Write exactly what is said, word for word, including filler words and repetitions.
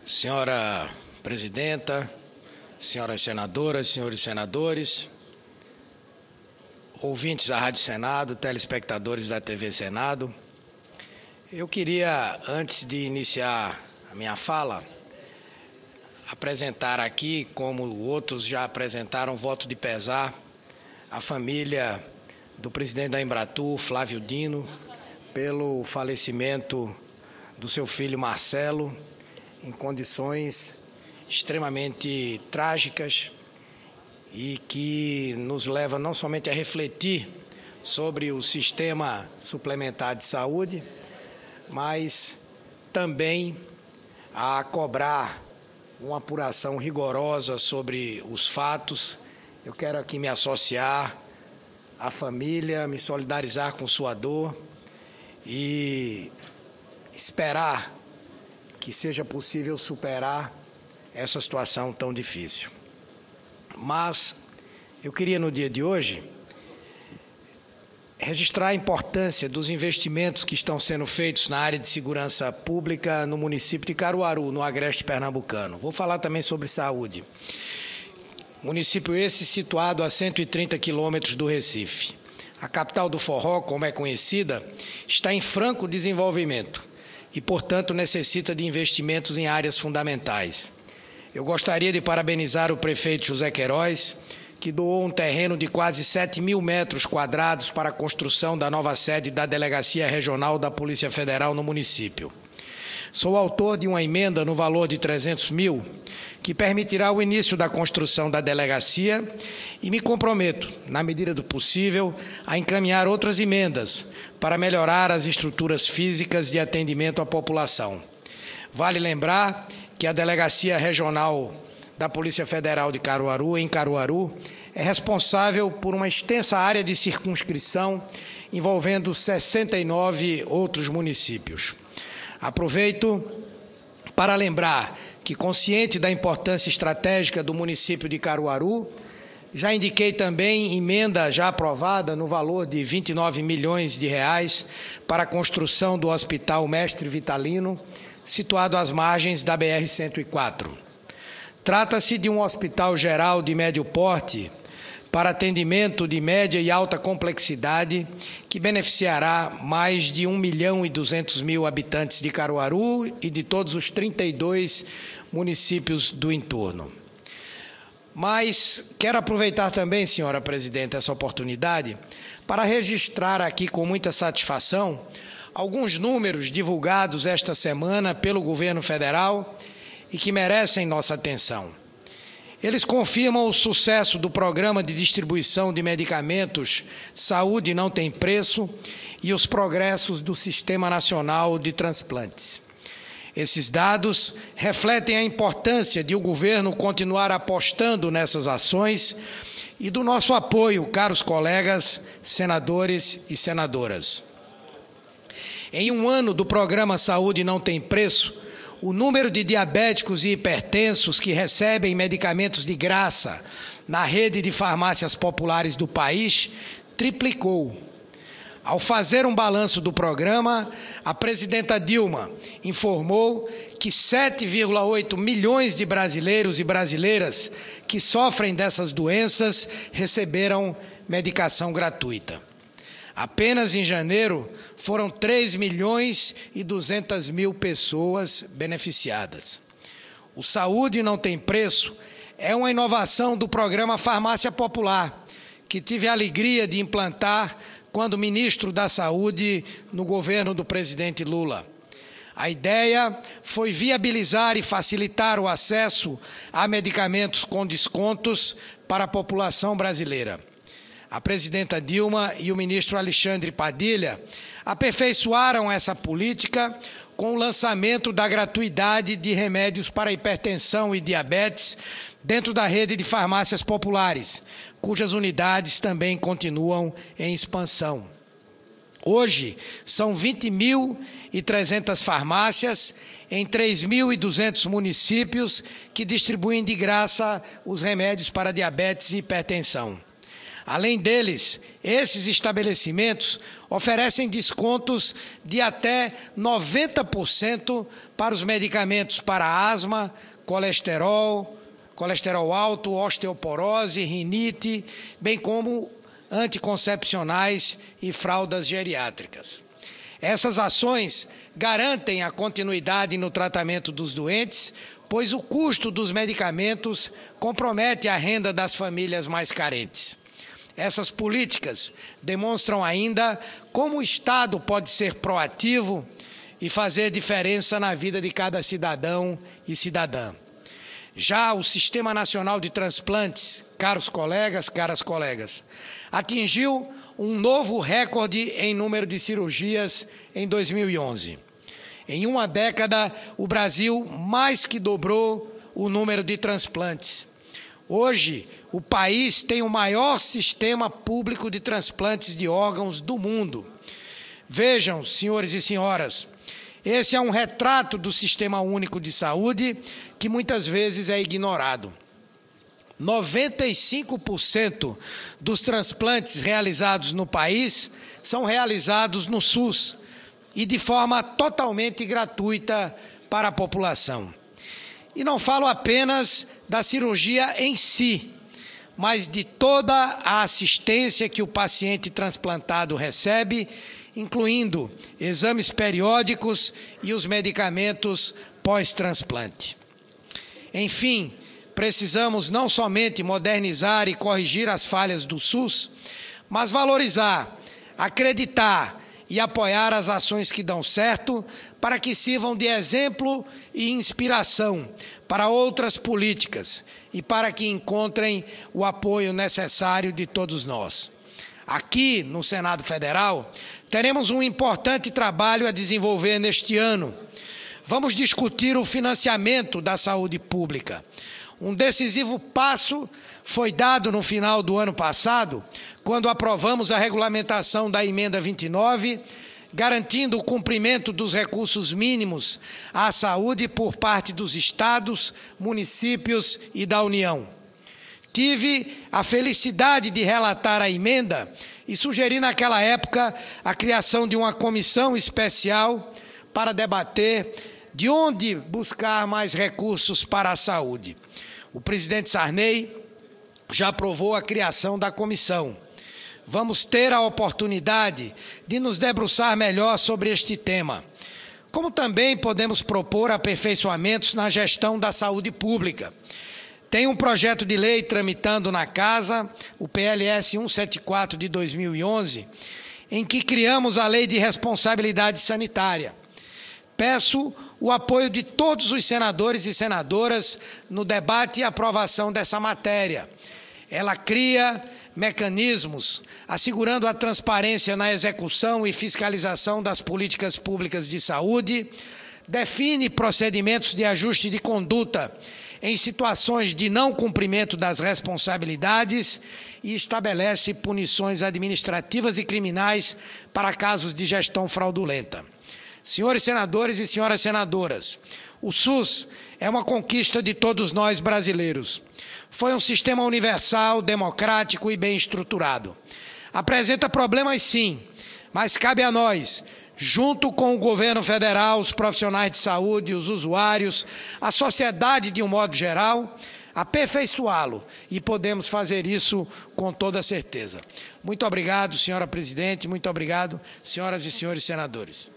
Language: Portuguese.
Senhora Presidenta, senhoras senadoras, senhores senadores, ouvintes da Rádio Senado, telespectadores da T V Senado, eu queria, antes de iniciar a minha fala, apresentar aqui, como outros já apresentaram, voto de pesar à família do presidente da Embratur, Flávio Dino, pelo falecimento do seu filho Marcelo, em condições extremamente trágicas e que nos leva não somente a refletir sobre o sistema suplementar de saúde, mas também a cobrar uma apuração rigorosa sobre os fatos. Eu quero aqui me associar à família, me solidarizar com sua dor e esperar que seja possível superar essa situação tão difícil. Mas eu queria, no dia de hoje, registrar a importância dos investimentos que estão sendo feitos na área de segurança pública no município de Caruaru, no agreste pernambucano. Vou falar também sobre saúde. Município esse situado a cento e trinta quilômetros do Recife. A capital do forró, como é conhecida, está em franco desenvolvimento e, portanto, necessita de investimentos em áreas fundamentais. Eu gostaria de parabenizar o prefeito José Queiroz, que doou um terreno de quase sete mil metros quadrados para a construção da nova sede da Delegacia Regional da Polícia Federal no município. Sou autor de uma emenda no valor de trezentos mil, que permitirá o início da construção da delegacia e me comprometo, na medida do possível, a encaminhar outras emendas para melhorar as estruturas físicas de atendimento à população. Vale lembrar que a Delegacia Regional da Polícia Federal de Caruaru, em Caruaru, é responsável por uma extensa área de circunscrição envolvendo sessenta e nove outros municípios. Aproveito para lembrar que, consciente da importância estratégica do município de Caruaru, já indiquei também emenda já aprovada no valor de vinte e nove milhões de reais para a construção do Hospital Mestre Vitalino, situado às margens da B R cento e quatro. Trata-se de um hospital geral de médio porte para atendimento de média e alta complexidade que beneficiará mais de um milhão e duzentos mil habitantes de Caruaru e de todos os trinta e dois municípios do entorno. Mas quero aproveitar também, senhora Presidente, essa oportunidade para registrar aqui com muita satisfação alguns números divulgados esta semana pelo governo federal e que merecem nossa atenção. Eles confirmam o sucesso do programa de distribuição de medicamentos Saúde Não Tem Preço e os progressos do Sistema Nacional de Transplantes. Esses dados refletem a importância de o governo continuar apostando nessas ações e do nosso apoio, caros colegas, senadores e senadoras. Em um ano do programa Saúde Não Tem Preço, o número de diabéticos e hipertensos que recebem medicamentos de graça na rede de farmácias populares do país triplicou. Ao fazer um balanço do programa, a presidenta Dilma informou que sete vírgula oito milhões de brasileiros e brasileiras que sofrem dessas doenças receberam medicação gratuita. Apenas em janeiro foram três milhões e duzentas mil pessoas beneficiadas. O Saúde Não Tem Preço é uma inovação do programa Farmácia Popular, que tive a alegria de implantar quando ministro da Saúde no governo do presidente Lula. A ideia foi viabilizar e facilitar o acesso a medicamentos com descontos para a população brasileira. A presidenta Dilma e o ministro Alexandre Padilha aperfeiçoaram essa política com o lançamento da gratuidade de remédios para hipertensão e diabetes dentro da rede de farmácias populares, cujas unidades também continuam em expansão. Hoje, são vinte mil e trezentas farmácias em três mil e duzentos municípios que distribuem de graça os remédios para diabetes e hipertensão. Além deles, esses estabelecimentos oferecem descontos de até noventa por cento para os medicamentos para asma, colesterol, colesterol alto, osteoporose, rinite, bem como anticoncepcionais e fraldas geriátricas. Essas ações garantem a continuidade no tratamento dos doentes, pois o custo dos medicamentos compromete a renda das famílias mais carentes. Essas políticas demonstram ainda como o Estado pode ser proativo e fazer diferença na vida de cada cidadão e cidadã. Já o Sistema Nacional de Transplantes, caros colegas, caras colegas, atingiu um novo recorde em número de cirurgias em dois mil e onze. Em uma década, o Brasil mais que dobrou o número de transplantes. Hoje, o país tem o maior sistema público de transplantes de órgãos do mundo. Vejam, senhores e senhoras, esse é um retrato do Sistema Único de Saúde que muitas vezes é ignorado. noventa e cinco por cento dos transplantes realizados no país são realizados no SUS e de forma totalmente gratuita para a população. E não falo apenas da cirurgia em si, mas de toda a assistência que o paciente transplantado recebe, incluindo exames periódicos e os medicamentos pós-transplante. Enfim, precisamos não somente modernizar e corrigir as falhas do SUS, mas valorizar, acreditar e apoiar as ações que dão certo para que sirvam de exemplo e inspiração para outras políticas e para que encontrem o apoio necessário de todos nós. Aqui, no Senado Federal, teremos um importante trabalho a desenvolver neste ano. Vamos discutir o financiamento da saúde pública. Um decisivo passo foi dado no final do ano passado, quando aprovamos a regulamentação da Emenda vinte e nove, garantindo o cumprimento dos recursos mínimos à saúde por parte dos estados, municípios e da União. Tive a felicidade de relatar a emenda e sugeri naquela época a criação de uma comissão especial para debater de onde buscar mais recursos para a saúde. O presidente Sarney já aprovou a criação da comissão. Vamos ter a oportunidade de nos debruçar melhor sobre este tema. Como também podemos propor aperfeiçoamentos na gestão da saúde pública. Tem um projeto de lei tramitando na Casa, o P L S cento e setenta e quatro de dois mil e onze, em que criamos a Lei de Responsabilidade Sanitária. Peço o apoio de todos os senadores e senadoras no debate e aprovação dessa matéria. Ela cria mecanismos assegurando a transparência na execução e fiscalização das políticas públicas de saúde, define procedimentos de ajuste de conduta em situações de não cumprimento das responsabilidades e estabelece punições administrativas e criminais para casos de gestão fraudulenta. Senhores senadores e senhoras senadoras, o SUS é uma conquista de todos nós brasileiros. Foi um sistema universal, democrático e bem estruturado. Apresenta problemas sim, mas cabe a nós, junto com o governo federal, os profissionais de saúde, os usuários, a sociedade de um modo geral, aperfeiçoá-lo, e podemos fazer isso com toda certeza. Muito obrigado, senhora presidente, muito obrigado, senhoras e senhores senadores.